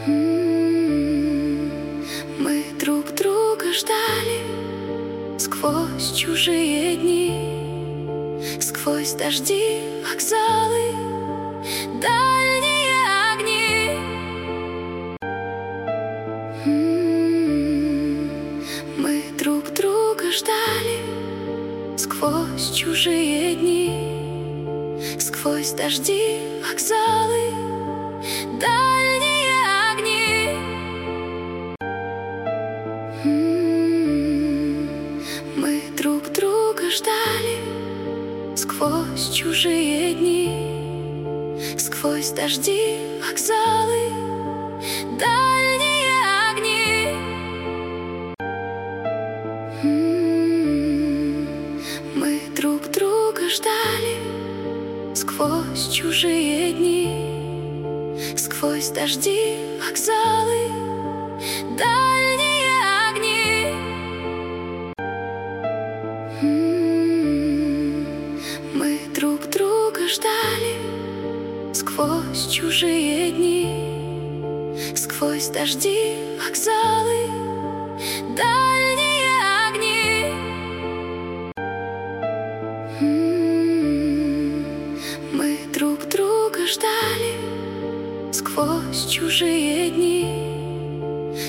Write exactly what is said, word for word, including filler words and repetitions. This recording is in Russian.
М, Мы друг друга ждали сквозь чужие дни, сквозь дожди, вокзалы, дальние огни. М, Мы друг друга ждали сквозь чужие дни, сквозь дожди, вокзалы, дальние огни. М, Мы друг друга ждали сквозь чужие дни, сквозь дожди, вокзалы, дальние огни. М, Мы друг друга ждали сквозь чужие дни, сквозь дожди, вокзалы, дальние огни. М, Мы друг друга ждали сквозь чужие дни, сквозь дожди, вокзалы, дальние огни. М, Мы друг друга ждали сквозь чужие дни,